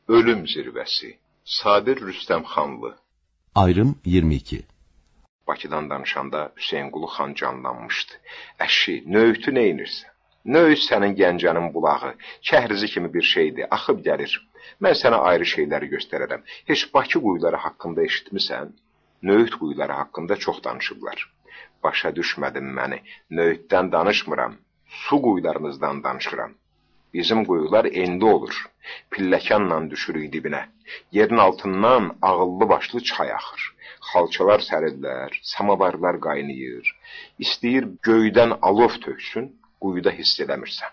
Ölüm zirvəsi. Sabir Rüstəmxanlı. Ayrım 22. Bakıdan danışanda Hüseynqulu xan canlanmışdı. Əşi, nöğütü neynirsən? Nöğüt sənin Gəncənin bulağı, kəhrizi kimi bir şeydir, axıb gəlir. Mən sənə ayrı şeyləri göstərərəm. Heç Bakı quyuları haqqında eşitmisən? Nöğüt quyuları haqqında çox danışıblar. Başa düşmədin məni, nöğütdən danışmıram, su quyularınızdan danışıram. Bizim quyular endi olur, pilləkanla düşürük dibinə. Yerin altından ağıllı başlı çay axır. Xalçalar sərirlər, samavarlar qaynayır. İstəyir göydən alov töksün, quyuda hiss eləmirsən.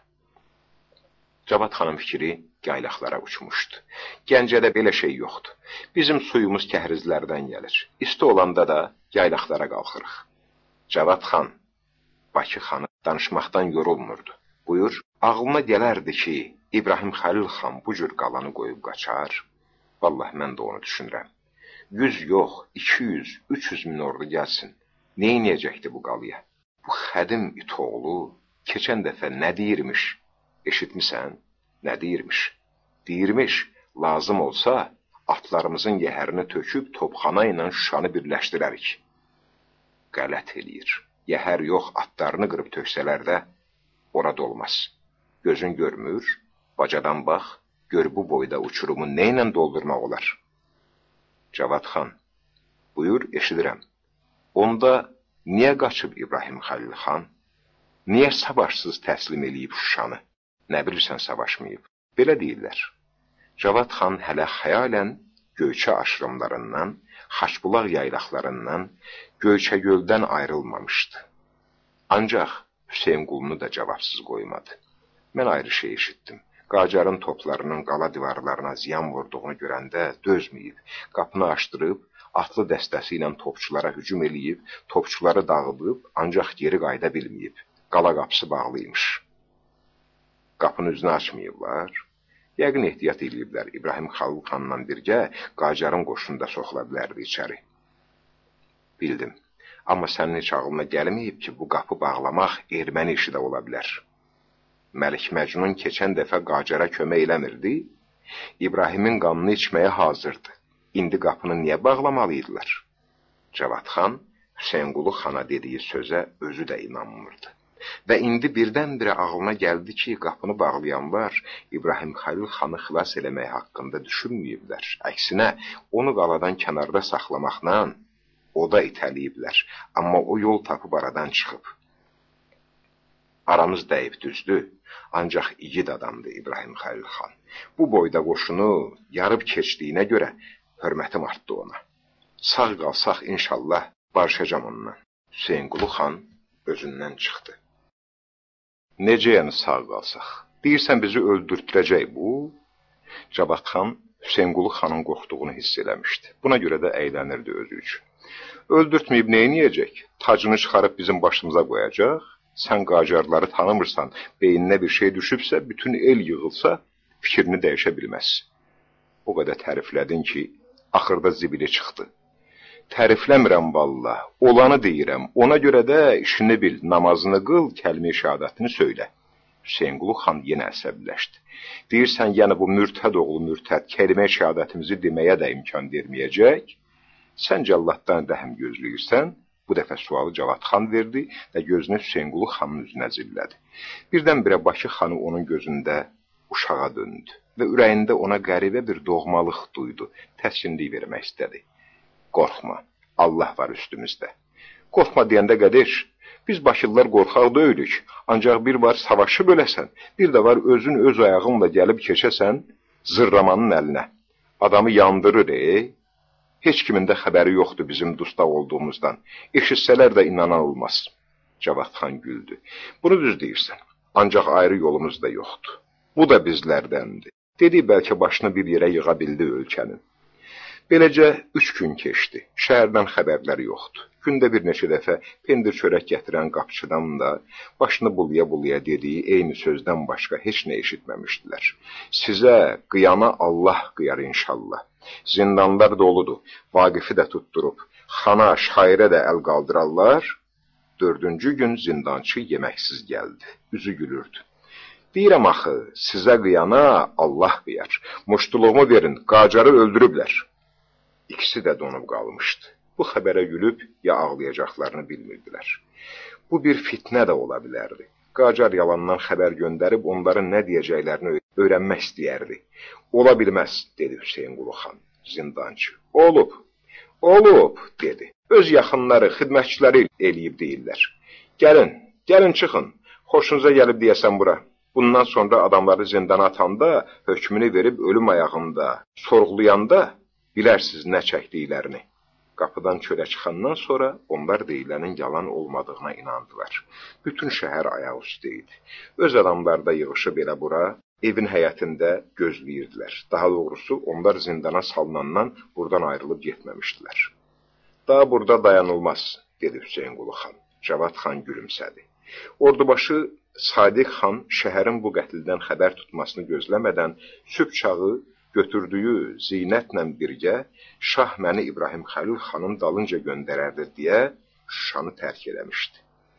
Cavad xanım fikri yaylaqlara uçmuşdu. Gəncədə belə şey yoxdur. Bizim suyumuz kəhrizlərdən gəlir. İsti olanda da yaylaqlara qalxırıq. Cavad xan, Bakı xanı danışmaqdan yorulmurdu. Buyur, ağlına gələrdi ki, İbrahim Xəlil xan bu cür qalanı qoyub qaçar. Vallahi mən də onu düşünürəm. 100 yox, 200, 300 min ordu gəlsin. Neyniyəcəkdi bu qalıya? Bu xədim itoğlu keçən dəfə nə deyirmiş? Eşitmisən? Nə deyirmiş? Deyirmiş, lazım olsa atlarımızın yəhərini töküb topxana ilə Şuşanı birləşdirərik. Qələt eləyir. Yəhər yox, atlarını qırıb töksələr də orada olmaz. Gözün görmür, bacadan bax, gör bu boyda uçurumu neynə doldurmaq olar? Cavad xan, buyur, eşidirəm. Onda niyə qaçıb İbrahim Xəlil xan? Niyə savaşsız təslim eləyib Şuşanı? Nə bilirsən savaşmayıb? Belə deyirlər. Cavad xan hələ xəyalən Göyçə aşırımlarından, Xaçbulaq yaylaqlarından, Göyçəgöldən ayrılmamışdı. Ancaq Hüseynqulunu da cavabsız qoymadı. Mən ayrı şey eşitdim. Qacarın toplarının qala divarlarına ziyan vurduğunu görəndə dözməyib, qapını açdırıb, atlı dəstəsi ilə topçulara hücum eləyib, topçuları dağıdıb, ancaq geri qayıda bilməyib. Qala qapısı bağlıymış. Qapının üzünü açmayıblar. Yəqin ehtiyat eləyiblər. İbrahim Xəlil xanla birgə Qacarın qoşunu da soxula bilərdi içəri. Bildim. Amma sənin heç ağlına gəlməyib ki, bu qapı bağlamaq erməni işi də ola bilər. Məlik Məcnun keçən dəfə Qacara kömək eləmirdi, İbrahimin qanını içməyə hazırdı. İndi qapını niyə bağlamalıydılar? Cavad xan Hüseynqulu xana dediyi sözə özü də inanmırdı. Və indi birdən-birə ağlına gəldi ki, qapını bağlayanlar İbrahim Xəlil xanı xilas eləmək haqqında düşünməyiblər. Əksinə, onu qaladan kənarda saxlamaqla oda itəliyiblər. Amma o yol tapıb aradan çıxıb. Aramız dəyib düzdür, ancaq igid adamdı İbrahim Xəlil xan. Bu boyda qoşunu yarıb keçdiyinə görə hörmətim artdı ona. Sağ qalsaq inşallah barışacam onunla. Hüseynqulu xan özündən çıxdı. Necə yəni sağ qalsaq? Deyirsən bizi öldürtürəcək bu? Cavad xan Hüseynqulu xanın qorxduğunu hiss eləmişdi. Buna görə də əylənirdi özü üçün. Öldürtməyib neyniyəcək? Tacını çıxarıb bizim başımıza qoyacaq. Sən Qacarları tanımırsan, beyninə bir şey düşübsə, bütün el yığılsa, fikrini dəyişə bilməz. O qədər təriflədin ki, axırda zibili çıxdı. Tərifləmirəm valla, olanı deyirəm, ona görə də işini bil, namazını qıl, kəlmə-i şəhadətini söylə. Hüseynqulu xan yenə əsəbləşdi. Deyirsən, yəni bu mürtəd oğlu mürtəd, kəlmə-i şəhadətimizi deməyə də imkan verməyəcək. Sən cəlladdan rəhm gözləyirsən, bu dəfə sualı Cavad xan verdi və gözünü Hüseynqulu xanın üzünə zillədi. Birdən-birə Bakı xanı onun gözündə uşağa döndü və ürəyində ona qəribə bir doğmalıq duydu, təskinlik vermək istədi. Qorxma, Allah var üstümüzdə. Qorxma deyəndə qədiş, biz Bakılılar qorxaq deyilik, ancaq bir var savaşı böləsən, bir də var özün öz ayağınla gəlib keçəsən zırramanın əlinə. Adamı yandırır, Heç kimin də xəbəri yoxdur bizim dustaq olduğumuzdan. Eşitsələr də inanan olmaz. Cavad xan güldü. Bunu düz deyirsən. Ancaq ayrı yolumuz da yoxdur. Bu da bizlərdəndir. Dedi, bəlkə başını bir yerə yığa bildi ölkənin. Beləcə 3 gün keçdi. Şəhərdən xəbərləri yoxdur. Gündə bir neçə dəfə pendir çörək gətirən qapçıdan da başını bulaya-bulaya dediyi eyni sözdən başqa heç nə eşitməmişdilər. Sizə qıyana Allah qıyar inşallah. Zindanlar doludur, Vaqifi də tutturub, xana, şairə də əl qaldırarlar. 4-cü gün zindançı yeməksiz gəldi, üzü gülürdü. Deyirəm axı, sizə qıyana Allah qıyar. Muştuluğumu verin, Qacarı öldürüblər. İkisi də donub qalmışdı. Bu xəbərə gülüb ya ağlayacaqlarını bilmirdilər. Bu bir fitnə də ola bilərdi. Qacar yalandan xəbər göndərib onların nə deyəcəklərini öyrənmək istəyərdi. Ola bilməz, dedi Hüseyin Quluxan, zindançı. Olub, dedi. Öz yaxınları, xidmətçiləri eləyib deyirlər. Gəlin çıxın, xoşunuza gəlib deyəsən bura. Bundan sonra adamları zindana atanda, hökmünü verib ölüm ayağında, sorğulayanda bilərsiz nə çəkdiklərini. Qapıdan çölə çıxandan sonra onlar deyilənin yalan olmadığına inandılar. Bütün şəhər ayaq üstə idi. Öz adamları da yığışıb elə bura, evin həyətində gözləyirdilər. Daha doğrusu, onlar zindana salınandan buradan ayrılıb getməmişdilər. Daha burada dayanılmaz, dedi Hüseyin Quluxan. Cavad xan gülümsədi. Ordubaşı Sadiq xan şəhərin bu qətldən xəbər tutmasını gözləmədən sübh çağı götürdüyü zinətlə birgə şah məni İbrahim Xəlil xanın dalınca göndərərdi deyə Şuşanı tərk eləmişdi.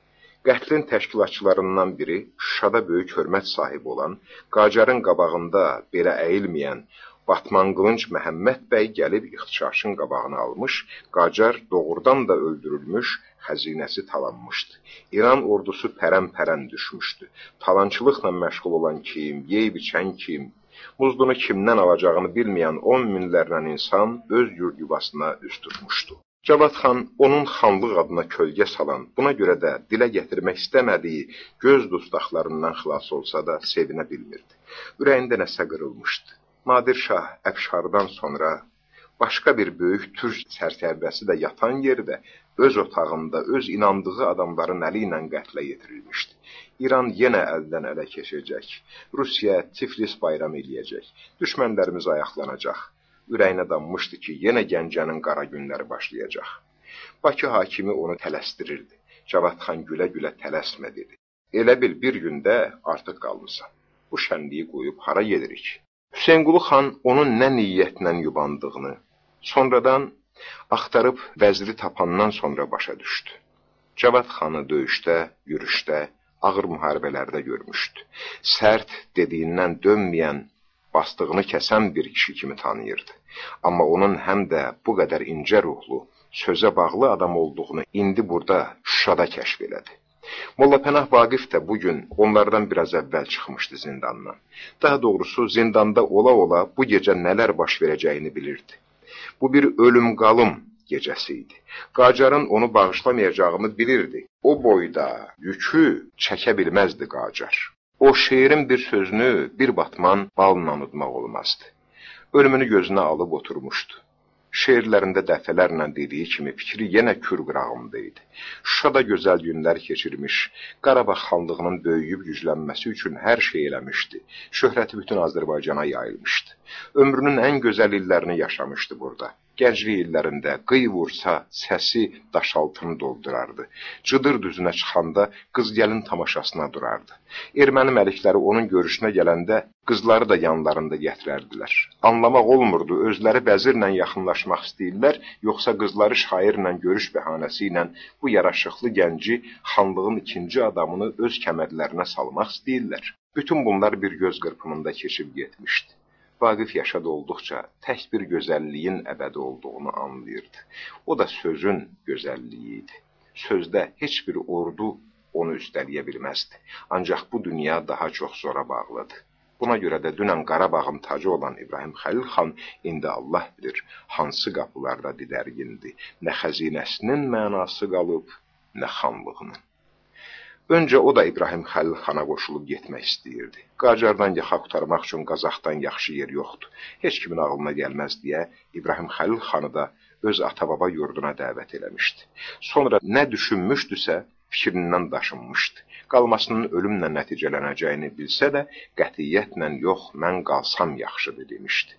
Qətlin təşkilatçılarından biri Şuşada böyük hörmət sahibi olan, Qacarın qabağında belə əyilməyən Batman Qılınc Məhəmməd bəy gəlib ixtişaşın qabağını almış, Qacar doğrudan da öldürülmüş, xəzinəsi talanmışdı. İran ordusu pərən-pərən düşmüşdü. Talançılıqla məşğul olan kim, yeyib içən kim, muzlunu kimdən alacağını bilməyən 10 minlərlə insan öz yurd yuvasına üst tutmuşdu. Cavad xan onun xanlıq adına kölgə salan, buna görə də dilə gətirmək istəmədiyi göz dustaqlarından xilas olsa da sevinə bilmirdi. Ürəyində nəsə qırılmışdı. Nadir Şah Əfşardan sonra başqa bir böyük türk sərsərbəsi də yatan yerdə öz otağında öz inandığı adamların əli ilə qətlə yetirilmişdi. İran yenə əldən ələ keçəcək. Rusiya Tiflis bayram eləyəcək. Düşmənlərimiz ayaqlanacaq. Ürəyinə dammışdı ki, yenə Gəncənin qara günləri başlayacaq. Bakı hakimi onu tələsdirirdi. Cavad xan gülə-gülə tələsmə dedi. Elə bil bir gündə artıq qalmısan. Bu şənliyi qoyub hara gedirik? Hüseyin Quluxan onun nə niyyətlə yubandığını, sonradan axtarıb vəziri tapandan sonra başa düşdü. Cavad xanı döyüşdə, yürüşdə, ağır müharibələrdə görmüşdü. Sərt dediyindən dönməyən, bastığını kəsən bir kişi kimi tanıyırdı. Amma onun həm də bu qədər incə ruhlu, sözə bağlı adam olduğunu indi burada Şuşada kəşf elədi. Molla Pənah Vaqif də bugün onlardan biraz əvvəl çıxmışdı zindandan. Daha doğrusu zindanda ola-ola bu gecə nələr baş verəcəyini bilirdi. Bu bir ölüm-qalım gecəsi idi. Qacarın onu bağışlamayacağını bilirdi. O boyda yükü çəkə bilməzdi Qacar. O şeirin bir sözünü bir batman balla udmaq olmazdı. Ölümünü gözünə alıb oturmuşdu. Şeirlərində dəfələrlə dediyi kimi fikri yenə kür qırağımda idi. Şuşada gözəl günlər keçirmiş, Qarabağ xanlığının böyüyüb güclənməsi üçün hər şey eləmişdi. Şöhrəti bütün Azərbaycana yayılmışdı. Ömrünün ən gözəl illərini yaşamışdı burada. Gənclik illərində qıy vursa səsi daşaltını doldurardı. Cıdır düzünə çıxanda qız gəlin tamaşasına durardı. Erməni məlikləri onun görüşünə gələndə qızları da yanlarında gətirərdilər. Anlamaq olmurdu, özləri vəzirlə yaxınlaşmaq istəyirlər, yoxsa qızları şairlə görüş bəhanəsi ilə bu yaraşıqlı gənci xanlığın ikinci adamını öz kəmərlərinə salmaq istəyirlər. Bütün bunlar bir göz qırpımında keçib getmişdi. Vaqif yaşadı olduqca tək bir gözəlliyin əbədi olduğunu anlayırdı. O da sözün gözəlliyi idi. Sözdə heç bir ordu onu üstələyə bilməzdi. Ancaq bu dünya daha çox zora bağlıdır. Buna görə də dünən Qarabağın tacı olan İbrahim Xəlil xan indi Allah bilir hansı qapılarda didərgindi. Nə xəzinəsinin mənası qalıb, nə xanlığının. Öncə o da İbrahim Xəlil xana qoşulub getmək istəyirdi. Qacardan yaxa qurtarmaq üçün Qazaxdan yaxşı yer yoxdur. Heç kimin ağlına gəlməz deyə İbrahim Xəlil xanı da öz ata-baba yurduna dəvət eləmişdi. Sonra nə düşünmüşdüsə fikrindən daşınmışdı. Qalmasının ölümlə nəticələnəcəyini bilsə də qətiyyətlə yox, mən qalsam yaxşıdır demişdi.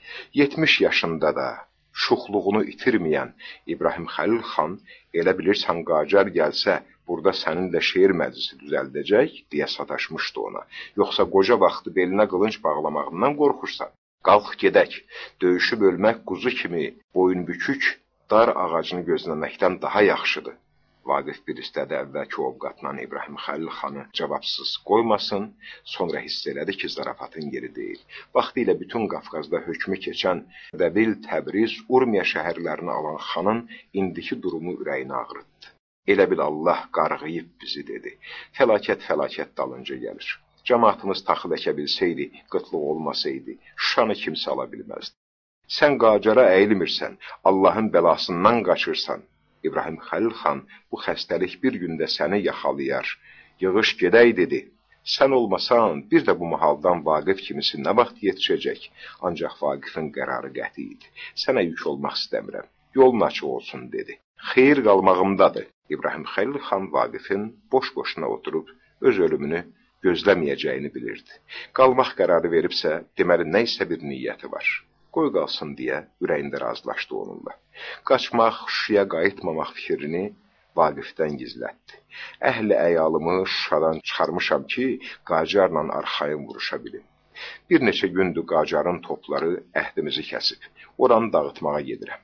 70 yaşında da şuxluğunu itirməyən İbrahim Xəlil xan elə bilirsən Qacar gəlsə burada səninlə şeir məclisi düzəldəcək deyə sataşmışdı ona. Yoxsa qoca vaxtı belinə qılınc bağlamağından qorxursan. Qalx gedək, döyüşüb ölmək quzu kimi boyun bükük dar ağacını gözləməkdən daha yaxşıdır. Vaqif bir istədi əvvəlki ovqatla İbrahim Xəlil xanı cavabsız qoymasın, sonra hiss elədi ki, zarafatın yeri deyil. Vaxtilə bütün Qafqazda hökmü keçən Dəbil, Təbriz, Urmiya şəhərlərini alan xanın indiki durumu ürəyini ağrıtdı. Elə bil Allah qarğıyıb bizi dedi. Fəlakət dalınca gəlir. Cəmaatımız taxıl əkə bilsəydi, qıtlıq olmasaydı, Şuşanı kimsə ala bilməzdi. Sən Qacara əyilmirsən, Allahın bəlasından qaçırsan. İbrahim Xəlil xan bu xəstəlik bir gündə səni yaxalayar. Yığış gedək dedi. Sən olmasan, bir də bu mahaldan Vaqif kimisi nə vaxt yetişəcək? Ancaq Vaqifin qərarı qəti idi. Sənə yük olmaq istəmirəm. Yolun açıq olsun dedi. Xeyir qalmağımdadır. İbrahim Xəlil xan Vaqifin boş-boşuna oturub öz ölümünü gözləməyəcəyini bilirdi. Qalmaq qərarı veribsə, deməli nə isə bir niyyəti var. Qoy qalsın deyə ürəyində razılaşdı onunla. Qaçmaq, Şuşaya qayıtmamaq fikrini Vaqifdən gizlətdi. Əhli əyalımı Şuşadan çıxarmışam ki, Qacarla arxayın vuruşa bilim. Bir neçə gündür Qacarın topları əhdimizi kəsib. Oranı dağıtmağa gedirəm.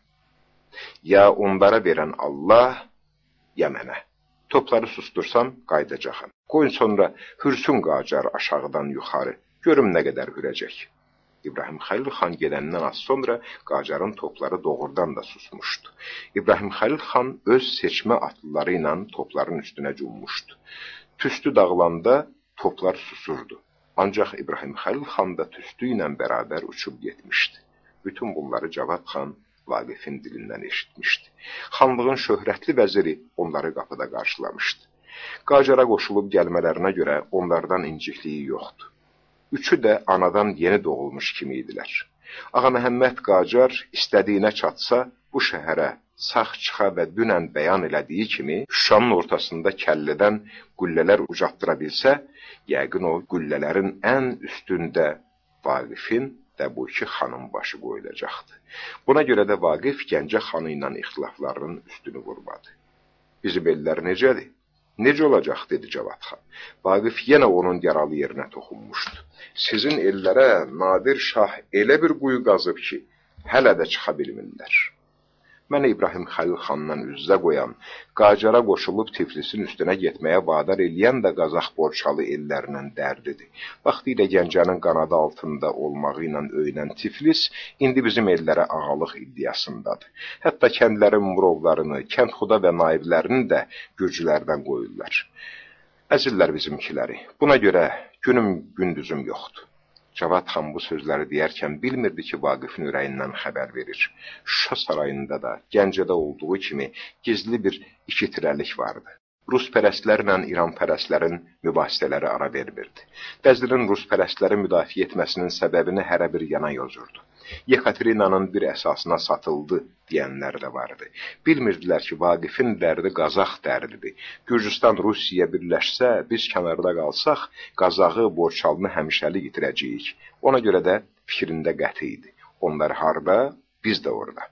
Ya onlara verən Allah, ya mənə. Topları sustursam qayıdacaqam. Qoyun sonra hürsün Qacar aşağıdan yuxarı. Görüm nə qədər hürəcək. İbrahim Xəlil xan gedəndən az sonra Qacarın topları doğrudan da susmuşdu. İbrahim Xəlil xan öz seçmə atlıları ilə topların üstünə cummuşdu. Tüstü dağılanda toplar susurdu. Ancaq İbrahim Xəlil xan da tüstü ilə bərabər uçub getmişdi. Bütün bunları Cavad xan Vaqifin dilindən eşitmişdi. Xanlığın şöhrətli vəziri onları qapıda qarşılamışdı. Qacara qoşulub gəlmələrinə görə onlardan incikliyi yoxdu. Üçü də anadan yeni doğulmuş kimi idilər. Ağa Məhəmməd Qacar istədiyinə çatsa, bu şəhərə sağ çıxa və dünən bəyan elədiyi kimi Şuşanın ortasında kəllədən qüllələr ucatdıra bilsə, yəqin o qüllələrin ən üstündə Vaqifin də bu iki xanın başı qoyulacaqdı. Buna görə də Vaqif Gəncə xanı ilə ixtilaflarının üstünü vurmadı. Bizim ellər necədir? Necə olacaq, dedi Cavad xan. Vaqif yenə onun yaralı yerinə toxunmuşdu. Sizin ellərə Nadir Şah elə bir quyu qazıb ki, hələ də çıxa bilmirlər. Mənə İbrahim Xəlil xandan üzzə qoyan, Qacara qoşulub Tiflisin üstünə getməyə vadar eləyən də Qazax Borçalı ellərinin dərdidir. Vaxtilə Gəncənin qanadı altında olmağı ilə öyünən Tiflis, indi bizim ellərə ağalıq iddiasındadır. Hətta kəndlərin murovlarını, kəndxuda və naiblərini də gürcülərdən qoyurlar. Əzirlər bizimkiləri. Buna görə günüm gündüzüm yoxdur. Cavad xan bu sözləri deyərkən bilmirdi ki, Vaqifin ürəyindən xəbər verir. Şuşa sarayında da, Gəncədə olduğu kimi gizli bir iki tirəlik vardı. Ruspərəstlərlə İranpərəstlərin mübahisələri ara vermirdi. Bəzirinin Ruspərəstləri müdafiə etməsinin səbəbini hərə bir yana yozurdu. Yekaterinanın bir əsasına satıldı deyənlər də vardı. Bilmirdilər ki, Vaqifin dərdi Qazax dərdidir. Gürcüstan Rusiyaya birləşsə, biz kənarda qalsaq, Qazağı, Borçalını həmişəlik itirəcəyik. Ona görə də fikrində qəti idi. Onlar harda, biz də orada.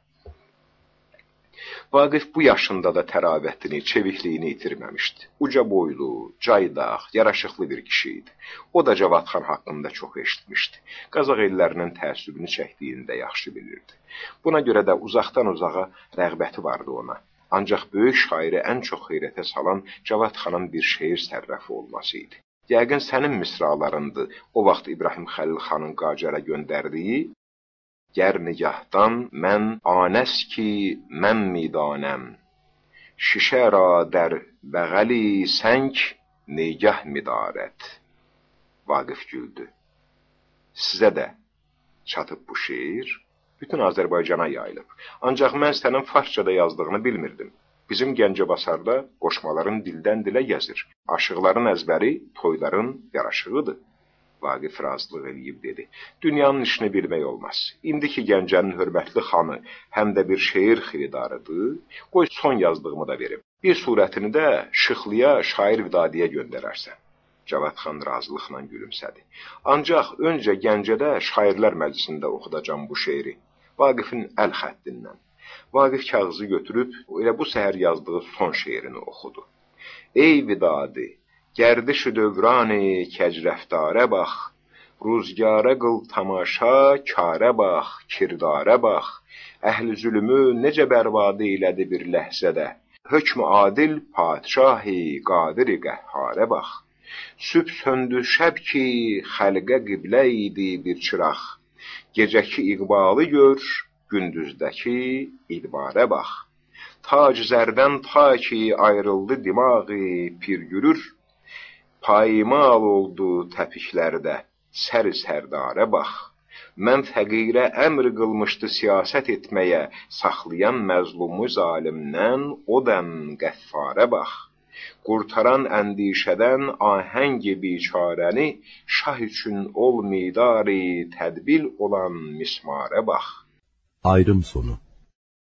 Vaqif bu yaşında da təravətini, çevikliyini itirməmişdi. Uca boylu, caydaq, yaraşıqlı bir kişi idi. O da Cavad xan haqqında çox eşitmişdi. Qazaq ellərinin təəssübünü çəkdiyini də yaxşı bilirdi. Buna görə də uzaqdan uzağa rəğbəti vardı ona. Ancaq böyük şairi ən çox heyrətə salan Cavad xanın bir şeir sərrəfi olması idi. Yəqin sənin misralarındır o vaxt İbrahim Xəlil xanın Qacara göndərdiyi Gər nigahdan mən anəs ki mən midanəm, şişə ra der bəğəli səng nigah midarət. Vaqif güldü. Sizə də çatıb bu şeir, bütün Azərbaycana yayılıb. Ancaq mən sənin farsçada yazdığını bilmirdim. Bizim Gəncəbasarda qoşmaların dildən dilə gəzir. Aşıqların əzbəri toyların yaraşığıdır. Vaqif razılıq eləyib dedi. Dünyanın işini bilmək olmaz. İndiki Gəncənin hörmətli xanı həm də bir şeir xiridarıdır. Qoy son yazdığımı da verim. Bir surətini də Şıxlıya, şair Vidadiyə göndərərsən. Cavad xan razılıqla gülümsədi. Ancaq öncə Gəncədə şairlər məclisində oxudacam bu şeiri. Vaqifin əl xəttindən. Vaqif kağızı götürüb elə bu səhər yazdığı son şeirini oxudu. Ey Vidadi! Gərdişi dövrani kəcrəftarə bax, ruzgara qıl tamaşa, kərə bax, kirdarə bax, əhli zülmü necə bərbadı elədi bir ləhzədə, Hökm-ü adil padişah-ı qadir-i qəhharə bax. Sübh söndü şəb ki, xəlqə qiblə idi bir çıraq. Gecəki iqbalı gör, gündüzdəki idbarə bax. Tac zərdən ta ki ayrıldı dimağı pirgürür, paymal oldu təpiklərdə sər-i sərdarə bax. Mən fəqirə əmr qılmışdı siyasət etməyə, saxlayan məzlumu zalimdən o dəm qəffarə bax. Qurtaran əndişədən ahəng-i biçarəni, şah üçün ol midari tədbil olan mismarə bax. Ayrım sonu.